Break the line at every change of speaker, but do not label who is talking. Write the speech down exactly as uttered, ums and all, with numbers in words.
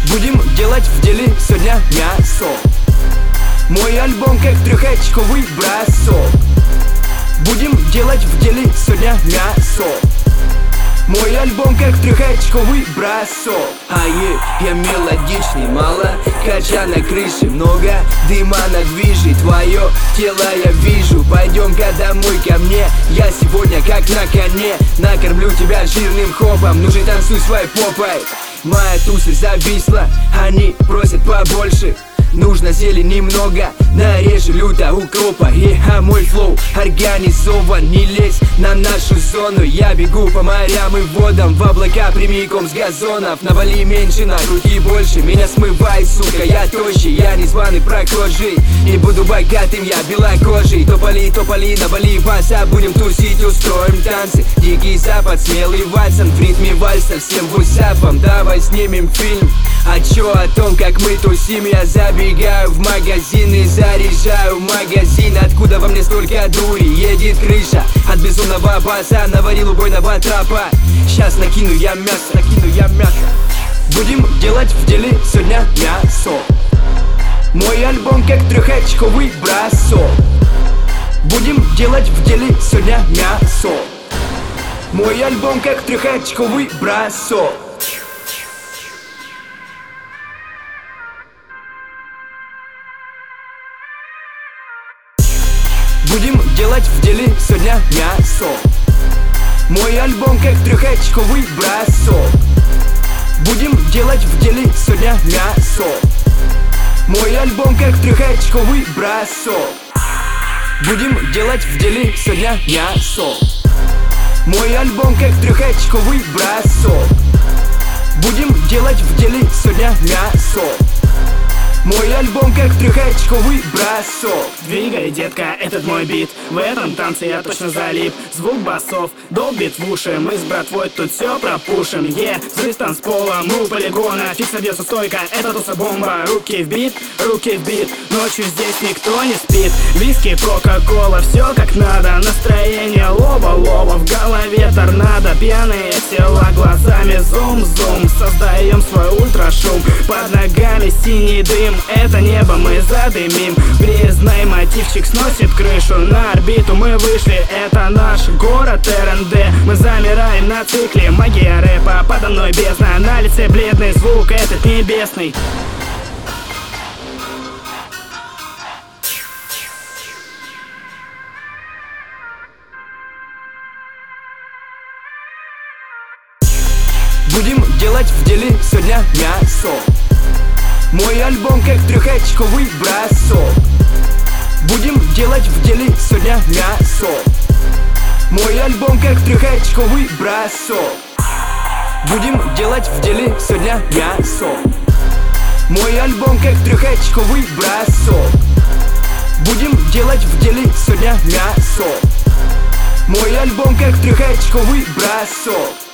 Будем делать в деле сегодня мясо. Мой альбом как трехочковый бросок. Будем делать в деле сегодня мясо. Мой альбом как трехочковый бросок. Ае, я мелодичный, мало кача на крыше, много дыма на движе. Твое тело я вижу, пойдем-ка домой ко мне. Я сегодня как на коне, накормлю тебя жирным хопом. Ну же танцуй своей попой. Моя туса зависла, они просят побольше. Нужно зелени много, нарежу люто укропа. И а мой флоу организован, не лезь на нашу зону. Я бегу по морям и водам, в облака прямиком с газонов. Навали меньше, накрути больше, меня смывай, сука, я тощий. Я не званый прохожий, и буду богатым я белокожий. Тополи, тополи, навали баса, будем тусить, устроим танцы. Дикий запад, смелый вальсан, в ритме вальса всем вусапом. Давай снимем фильм, а чё о том, как мы тусим. Я забегаю в магазин и заряжаю магазин. Откуда во мне столько дури? Едет крыша от безумного баса. Наварил убойного трапа. Сейчас накину я мясо, накину я мясо. Будем делать в деле сегодня мясо. Мой альбом как трехочковый бросок. Будем делать в деле сегодня мясо. Мой альбом как трехочковый бросок. Будем делать в деле сегодня мясо. Мой альбом как трехочковый бросок. Будем делать в деле сегодня мясо. Мой альбом как трехочковый бросок. Будем делать в деле сегодня мясо. Мой альбом как трехочковый бросок. Будем делать в деле сегодня мясо. Мой альбом как трехочковый бросок.
Двигай, детка, этот мой бит. В этом танце я точно залип. Звук басов долбит в уши. Мы с братвой тут все пропушим. Е, взрыв танцпола, мы полигона. Фикса бьется стойка, это туса бомба. Руки в бит, руки в бит. Ночью здесь никто не спит. Виски, кока-кола, все как надо. Настроение лоба-лоба, в голове торнадо. Пьяные тела, глазами зум-зум. Создаем свой ультрашум. Под ногами синий дым. Это небо мы задымим. Грязный мотивчик сносит крышу. На орбиту мы вышли. Это наш город эр эн дэ. Мы замираем на цикле. Магия рэпа, подо мной бездна. На лице бледный звук этот небесный.
Будем делать в деле сегодня мясо. Мой альбом как трехочковый бросок. Будем делать в деле сегодня мясо. Мой альбом как трехочковый бросок. Будем делать в деле сегодня мясо. Мой альбом как трехочковый бросок. Будем делать в деле сегодня мясо. Мой альбом как трехочковый бросок.